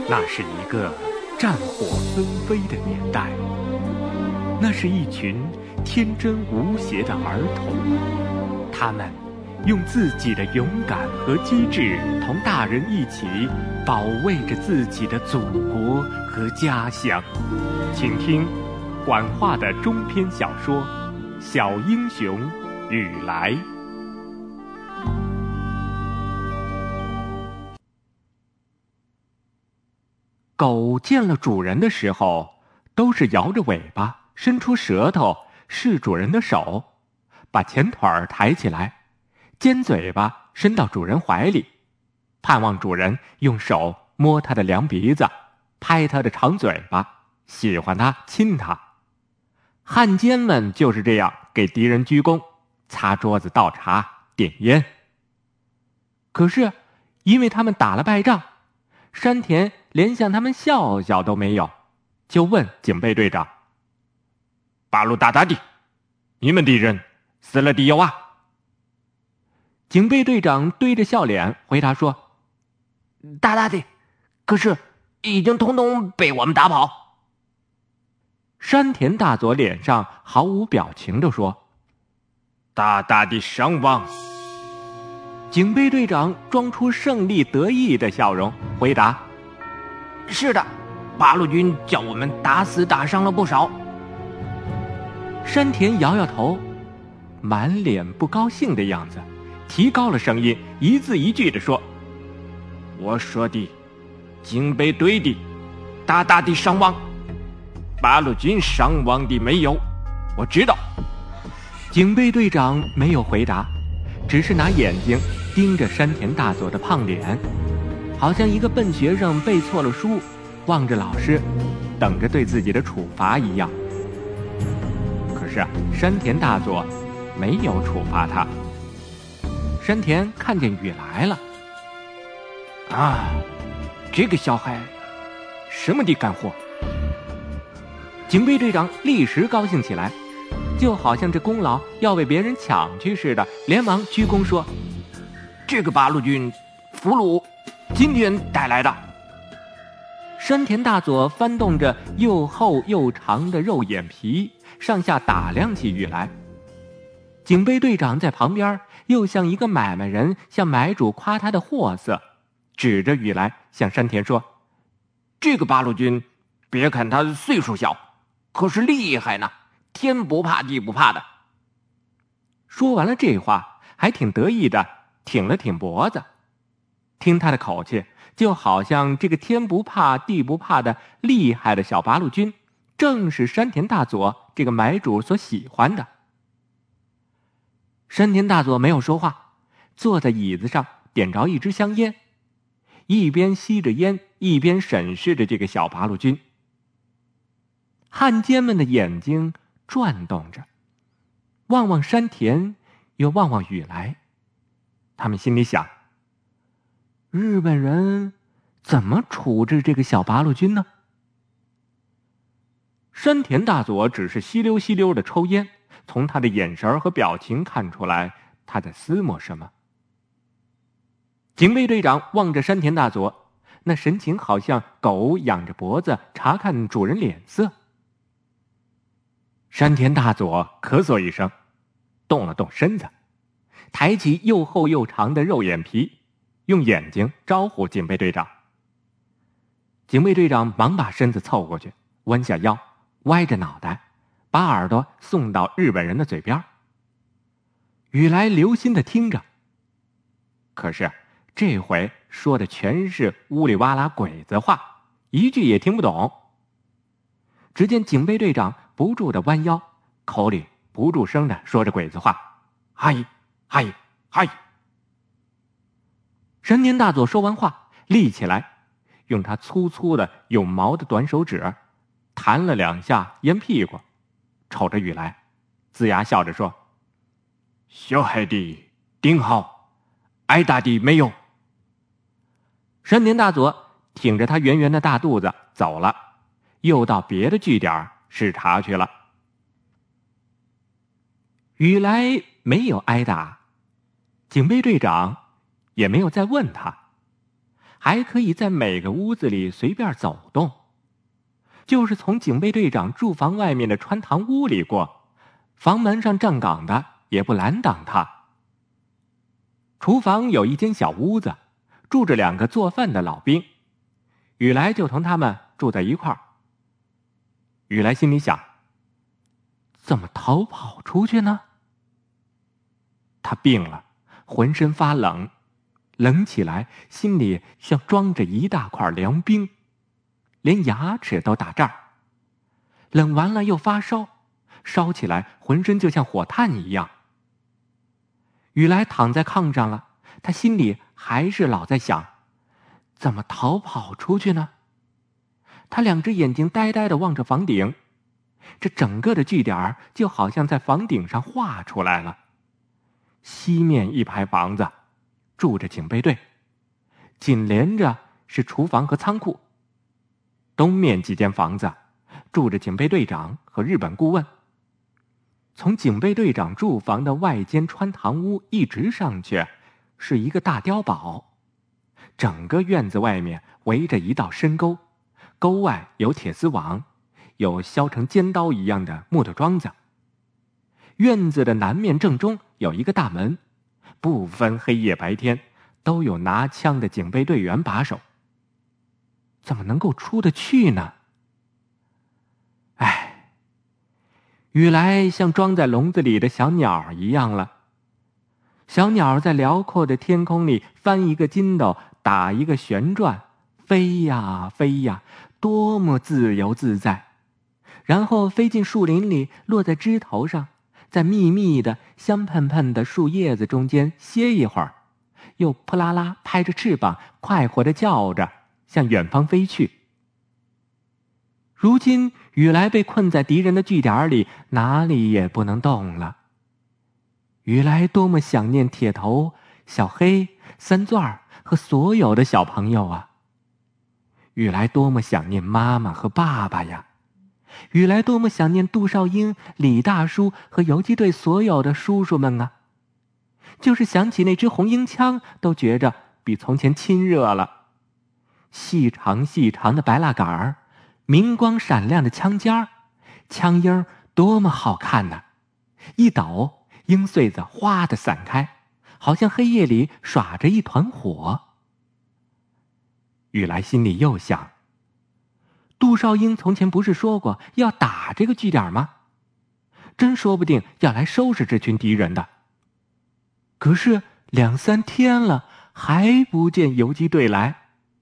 那是一个战火纷飞的年代，那是一群天真无邪的儿童，他们用自己的勇敢和机智，同大人一起保卫着自己的祖国和家乡。请听管化的中篇小说《小英雄雨来》。狗见了主人的时候，都是摇着尾巴，伸出舌头试主人的手，把前腿儿抬起来，尖嘴巴伸到主人怀里，盼望主人用手摸它的凉鼻子，拍它的长嘴巴，喜欢它，亲它。汉奸们就是这样给敌人鞠躬，擦桌子，倒茶，点烟。可是因为他们打了败仗，山田连向他们笑笑都没有，就问警备队长：八路大大的，你们敌人死了的有啊？警备队长堆着笑脸回答说：大大的，可是已经统统被我们打跑。山田大佐脸上毫无表情地说：大大的伤亡。警备队长装出胜利得意的笑容回答：是的，八路军叫我们打死打伤了不少。山田摇摇头，满脸不高兴的样子，提高了声音，一字一句地说：我说的警备队的大大的伤亡，八路军伤亡的没有，我知道。警备队长没有回答，只是拿眼睛盯着山田大佐的胖脸，好像一个笨学生背错了书，望着老师，等着对自己的处罚一样。可是山田大佐没有处罚他。山田看见雨来了，啊，这个小孩什么的干活。警备队长立时高兴起来，就好像这功劳要被别人抢去似的，连忙鞠躬说：这个八路军俘虏今天带来的。山田大佐翻动着又厚又长的肉眼皮，上下打量起雨来。警备队长在旁边又像一个买卖人向买主夸他的货色，指着雨来向山田说：这个八路军别看他岁数小，可是厉害呢，天不怕地不怕的。说完了这话，还挺得意的挺了挺脖子。听他的口气，就好像这个天不怕地不怕的厉害的小八路军，正是山田大佐这个买主所喜欢的。山田大佐没有说话，坐在椅子上点着一支香烟，一边吸着烟，一边审视着这个小八路军。汉奸们的眼睛转动着，望望山田，又望望雨来。他们心里想：日本人怎么处置这个小八路军呢？山田大佐只是吸溜吸溜的抽烟，从他的眼神和表情看出来他在思摸什么。警备队长望着山田大佐，那神情好像狗仰着脖子查看主人脸色。山田大佐咳嗽一声，动了动身子，抬起又厚又长的肉眼皮，用眼睛招呼警备队长。警备队长忙把身子凑过去，弯下腰，歪着脑袋，把耳朵送到日本人的嘴边。雨来留心地听着，可是这回说的全是呜里哇啦鬼子话，一句也听不懂。只见警备队长不住地弯腰，口里不住声地说着鬼子话：嗨嗨嗨。山田大佐说完话，立起来，用他粗粗的有毛的短手指弹了两下烟屁股，瞅着雨来，龇牙笑着说：小孩的顶好，挨打的没有。山田大佐挺着他圆圆的大肚子走了，又到别的据点视察去了。雨来没有挨打，警备队长也没有再问他， 还可以在每个屋子里随便走动。就是从警备队长住房外面的穿堂屋里过，房门上站岗的也不拦挡他。厨房有一间小屋子，住着2个做饭的老兵，雨来就同他们住在一块儿。雨来心里想，怎么逃跑出去呢？他病了，浑身发冷，冷起来心里像装着一大块凉冰，连牙齿都打颤。冷完了又发烧，烧起来浑身就像火炭一样。雨来躺在炕上了，他心里还是老在想，怎么逃跑出去呢？他2只眼睛呆呆地望着房顶，这整个的据点就好像在房顶上画出来了。西面一排房子，住着警备队，紧连着是厨房和仓库。东面几间房子，住着警备队长和日本顾问。从警备队长住房的外间穿堂屋一直上去，是一个大碉堡。整个院子外面围着一道深沟，沟外有铁丝网，有削成尖刀一样的木头桩子。院子的南面正中有一个大门，不分黑夜白天，都有拿枪的警备队员把守。怎么能够出得去呢？唉，雨来像装在笼子里的小鸟一样了。小鸟在辽阔的天空里翻一个筋斗，打一个旋转，飞呀飞呀，多么自由自在。然后飞进树林里，落在枝头上，在密密的香喷喷的树叶子中间歇一会儿，又扑啦啦拍着翅膀，快活地叫着，向远方飞去。如今雨来被困在敌人的据点里，哪里也不能动了。雨来多么想念铁头、小黑、三钻和所有的小朋友啊！雨来多么想念妈妈和爸爸呀！雨来多么想念杜少英、李大叔和游击队所有的叔叔们啊！就是想起那支红缨枪，都觉着比从前亲热了。细长细长的白蜡杆儿，明光闪亮的枪尖儿，枪缨多么好看呢！一抖，缨穗子哗地散开，好像黑夜里耍着一团火。雨来心里又想，杜少英从前不是说过要打这个据点吗？真说不定要来收拾这群敌人的。可是2、3天了，还不见游击队来。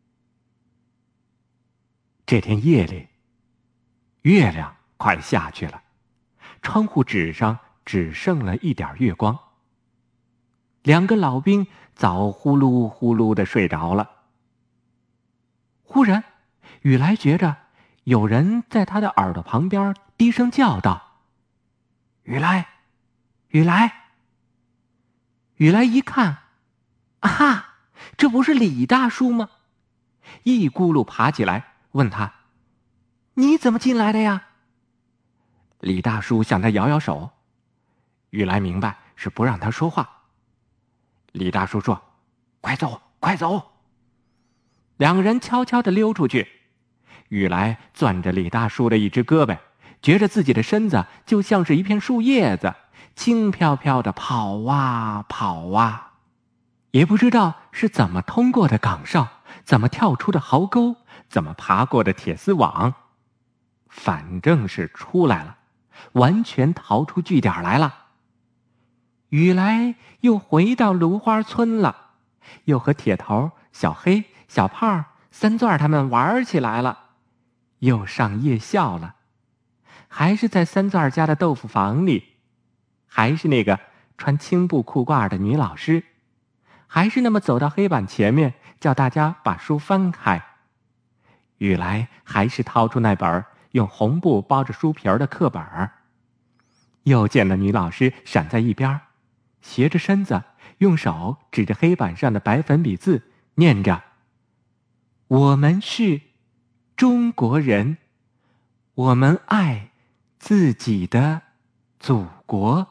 这天夜里，月亮快下去了，窗户纸上只剩了一点月光。2个老兵早呼噜呼噜地睡着了。忽然，雨来觉着有人在他的耳朵旁边低声叫道：“雨来，雨来！”雨来一看，啊哈，这不是李大叔吗？一咕噜爬起来，问他：“你怎么进来的呀？”李大叔向他摇摇手，雨来明白是不让他说话。李大叔说：“快走，快走！”2人悄悄地溜出去。雨来攥着李大叔的一只胳膊，觉着自己的身子就像是一片树叶子，轻飘飘地跑啊跑啊，也不知道是怎么通过的岗哨，怎么跳出的壕沟，怎么爬过的铁丝网，反正是出来了，完全逃出据点来了。雨来又回到芦花村了，又和铁头、小黑、小胖、三钻他们玩起来了，又上夜校了，还是在三钻家的豆腐房里，还是那个穿青布裤褂的女老师，还是那么走到黑板前面叫大家把书翻开。雨来还是掏出那本用红布包着书皮的课本，又见了女老师闪在一边，斜着身子用手指着黑板上的白粉笔字念着：“我们是中国人，我们爱自己的祖国。”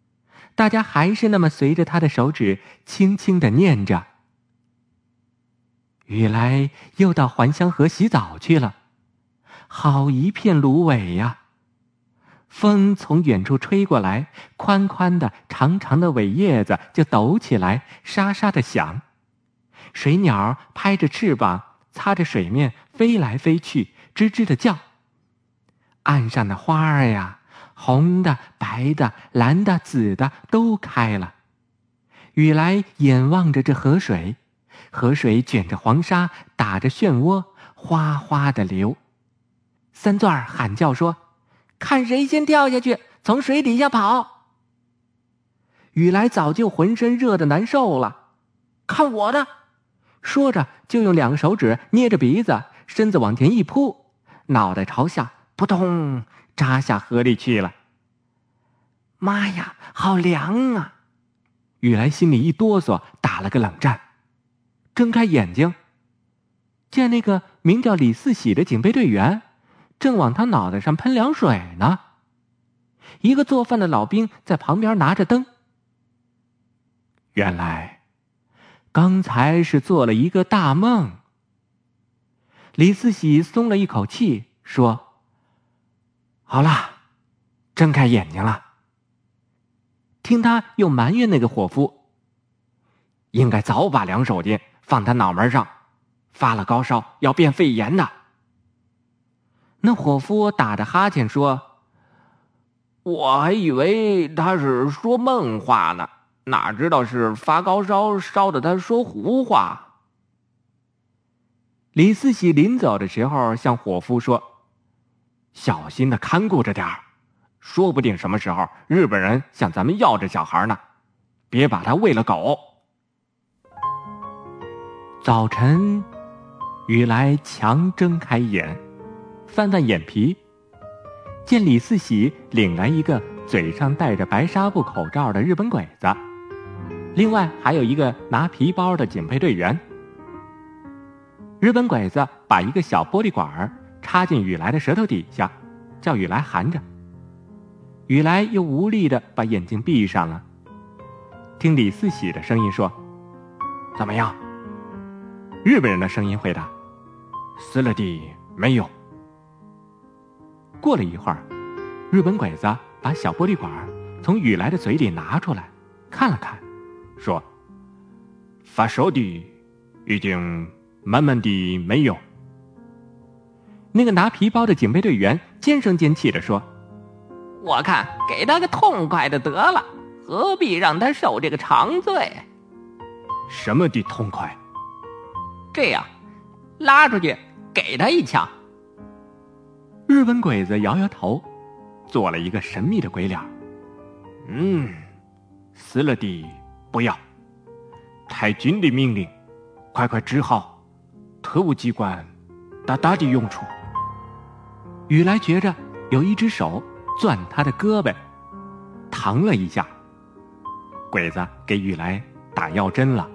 大家还是那么随着他的手指轻轻地念着。 雨来又到还乡河洗澡去了，好一片芦苇呀！风从远处吹过来，宽宽的长长的苇叶子就抖起来，沙沙的响。水鸟拍着翅膀，擦着水面飞来飞去，吱吱的叫。岸上的花儿呀，红的、白的、蓝的、紫的都开了。雨来眼望着这河水，河水卷着黄沙，打着漩涡，哗哗的流。三钻喊叫说：“看谁先跳下去，从水底下跑！”雨来早就浑身热得难受了，看我的！说着就用2个手指捏着鼻子，身子往前一扑，脑袋朝下，扑通扎下河里去了。妈呀，好凉啊！雨来心里一哆嗦，打了个冷战，睁开眼睛，见那个名叫李四喜的警备队员正往他脑袋上喷凉水呢。一个做饭的老兵在旁边拿着灯。原来刚才是做了一个大梦。李四喜松了一口气，说：“好了，睁开眼睛了。”听他又埋怨那个伙夫：“应该早把凉手巾放他脑门上，发了高烧要变肺炎的。”那伙夫打着哈欠说：“我还以为他是说梦话呢，哪知道是发高烧烧得他说胡话。”李四喜临走的时候向伙夫说：“小心的看顾着点儿，说不定什么时候日本人向咱们要这小孩呢，别把他喂了狗。”早晨，雨来强睁开眼，翻翻眼皮，见李四喜领来一个嘴上戴着白纱布口罩的日本鬼子，另外还有一个拿皮包的警备队员。日本鬼子把一个小玻璃管插进雨来的舌头底下，叫雨来含着。雨来又无力地把眼睛闭上了。听李四喜的声音说：“怎么样？”日本人的声音回答：“死了的没有。”过了一会儿，日本鬼子把小玻璃管从雨来的嘴里拿出来，看了看，说：“发烧的已经慢慢的没有。”那个拿皮包的警备队员尖声尖气地说：“我看给他个痛快的得了，何必让他受这个长罪？”“什么的痛快？”“这样，拉出去给他一枪。”日本鬼子摇摇头，做了一个神秘的鬼脸。“死了的不要，太君的命令，快快治好，特务机关大大的用处。”雨来觉着有一只手攥他的胳膊，疼了一下。鬼子给雨来打药针了。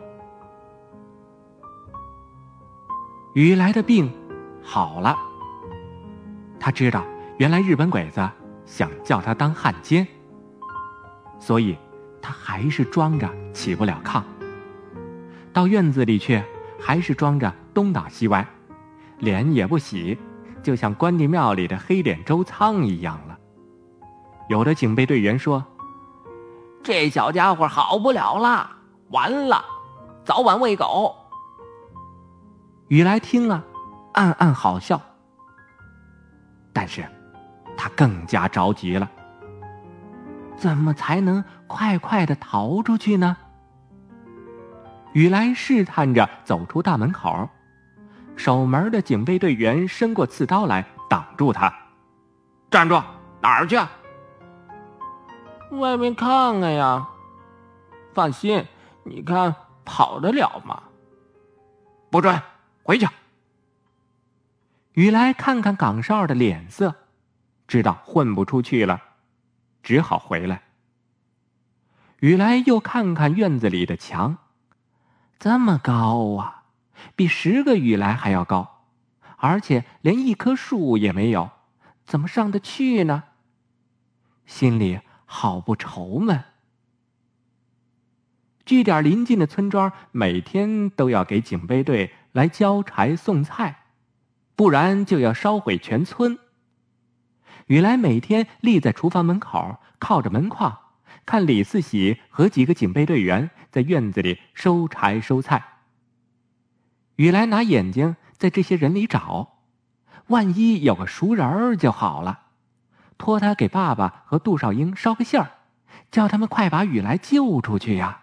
雨来的病好了，他知道原来日本鬼子想叫他当汉奸，所以他还是装着起不了炕，到院子里去还是装着东倒西歪，脸也不洗，就像关帝庙里的黑脸周仓一样了。有的警备队员说：“这小家伙好不了了，完了，早晚喂狗。”雨来听了暗暗好笑，但是他更加着急了。怎么才能快快地逃出去呢？雨来试探着走出大门口，守门的警备队员伸过刺刀来挡住他：“站住，哪儿去？”“外面看看呀。”“放心，你看跑得了吗？”“不准，回去。”雨来看看岗哨的脸色，知道混不出去了，只好回来。雨来又看看院子里的墙，这么高啊，比10个雨来还要高，而且连一棵树也没有，怎么上得去呢？心里好不愁闷。 据点邻近的村庄每天都要给警备队来交柴送菜，不然就要烧毁全村。雨来每天立在厨房门口，靠着门框，看李四喜和几个警备队员在院子里收柴收菜。雨来拿眼睛在这些人里找，万一有个熟人儿就好了，托他给爸爸和杜少英捎个信儿，叫他们快把雨来救出去呀。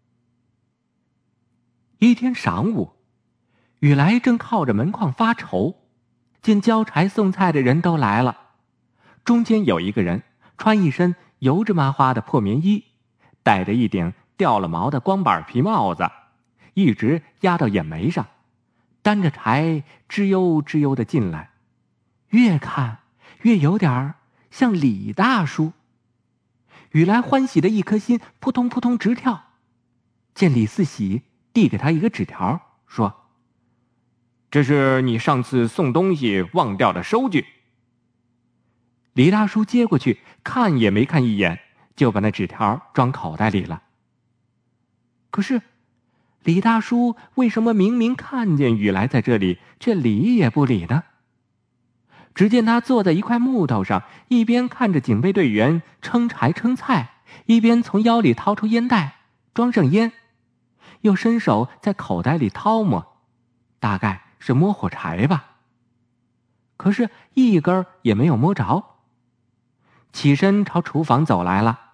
一天晌午，雨来正靠着门框发愁，见交柴送菜的人都来了。中间有一个人穿一身油脂麻花的破棉衣，戴着一顶掉了毛的光板皮帽子，一直压到眼眉上，担着柴吱悠吱悠地进来，越看越有点像李大叔。雨来欢喜的一颗心扑通扑通直跳，见李四喜递给他一个纸条，说：“这是你上次送东西忘掉的收据。”李大叔接过去，看也没看一眼，就把那纸条装口袋里了。可是李大叔为什么明明看见雨来在这里，却理也不理呢？只见他坐在一块木头上，一边看着警备队员称柴称菜，一边从腰里掏出烟袋装上烟，又伸手在口袋里掏摸，大概是摸火柴吧，可是一根也没有摸着。起身朝厨房走来了。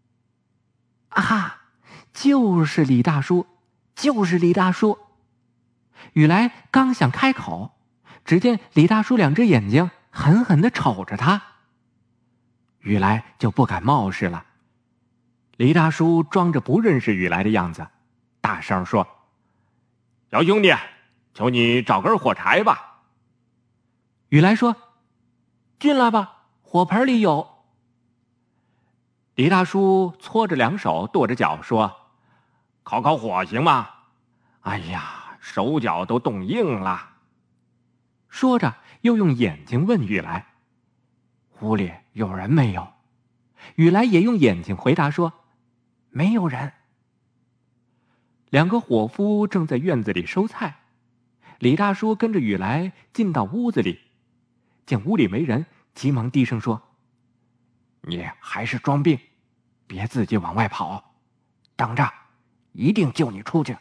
啊，就是李大叔，就是李大叔！雨来刚想开口，只见李大叔两只眼睛狠狠地瞅着他。雨来就不敢冒失了。李大叔装着不认识雨来的样子，大声说：“小兄弟，求你找根火柴吧。”雨来说：“进来吧，火盆里有。”李大叔搓着两手，跺着脚说：“烤烤火行吗？哎呀，手脚都冻硬了。”说着又用眼睛问雨来：“屋里有人没有？”雨来也用眼睛回答说：“没有人。”两个伙夫正在院子里收菜，李大叔跟着雨来进到屋子里，见屋里没人，急忙低声说：“你还是装病，别自己往外跑，等着，一定救你出去。”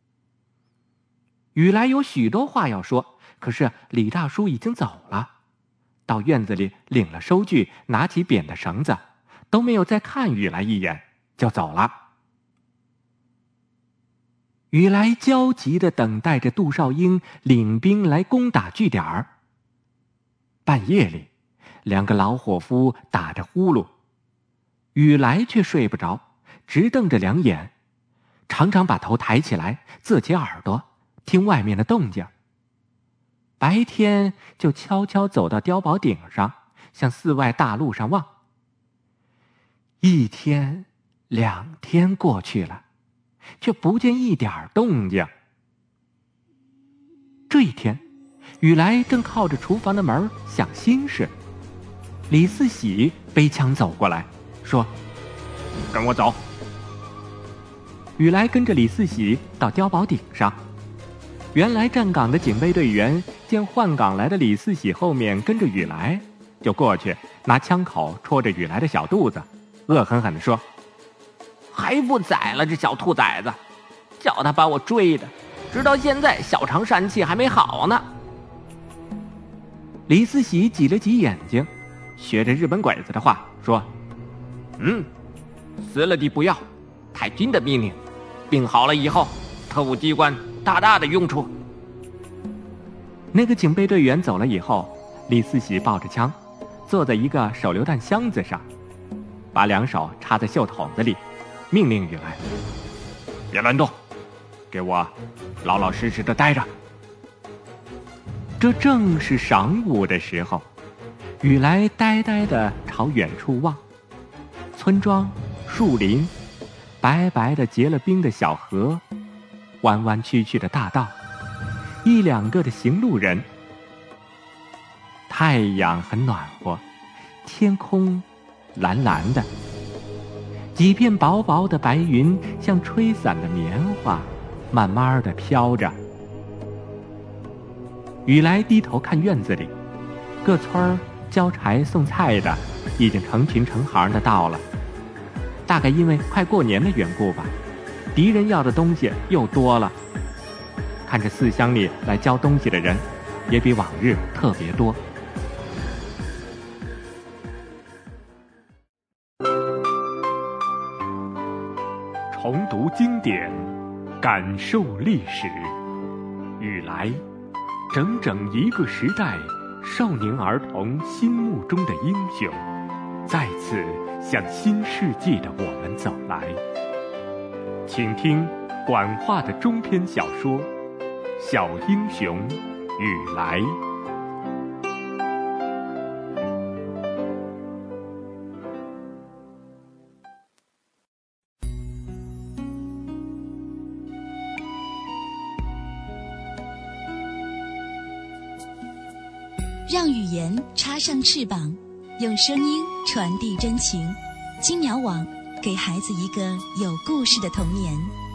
雨来有许多话要说，可是李大叔已经走了，到院子里领了收据，拿起扁的绳子，都没有再看雨来一眼，就走了。雨来焦急地等待着杜少英领兵来攻打据点儿。半夜里，两个老伙夫打着呼噜，雨来却睡不着，直瞪着两眼，常常把头抬起来，侧起耳朵听外面的动静。白天就悄悄走到碉堡顶上，向寺外大路上望。一天两天过去了，却不见一点动静。这一天，雨来正靠着厨房的门想心事，李四喜背枪走过来，说：“跟我走。”雨来跟着李四喜到碉堡顶上。原来站岗的警备队员见换岗来的李四喜后面跟着雨来，就过去拿枪口戳着雨来的小肚子，恶狠狠地说：“还不宰了这小兔崽子，叫他把我追的，直到现在小肠疝气还没好呢。”李四喜挤了挤眼睛，学着日本鬼子的话说：“死了的不要，太君的命令，病好了以后，特务机关大大的用处。”那个警备队员走了以后，李四喜抱着枪，坐在一个手榴弹箱子上，把两手插在袖筒子里，命令雨来：“别乱动，给我老老实实的待着。”这正是晌午的时候，雨来呆呆地朝远处望，村庄、树林，白白的结了冰的小河，弯弯曲曲的大道，一两个的行路人。太阳很暖和，天空蓝蓝的， 几片薄薄的白云像吹散的棉花，慢慢地飘着。雨来低头看院子里，各村儿交柴送菜的已经成群成行的到了。大概因为快过年的缘故吧，敌人要的东西又多了。看着四乡里来交东西的人，也比往日特别多。重读经典，感受历史。雨来，整整一个时代少年儿童心目中的英雄，再次向新世纪的我们走来。请听管话的中篇小说《小英雄雨来》。 让语言插上翅膀，用声音传递真情。金鸟网，给孩子一个有故事的童年。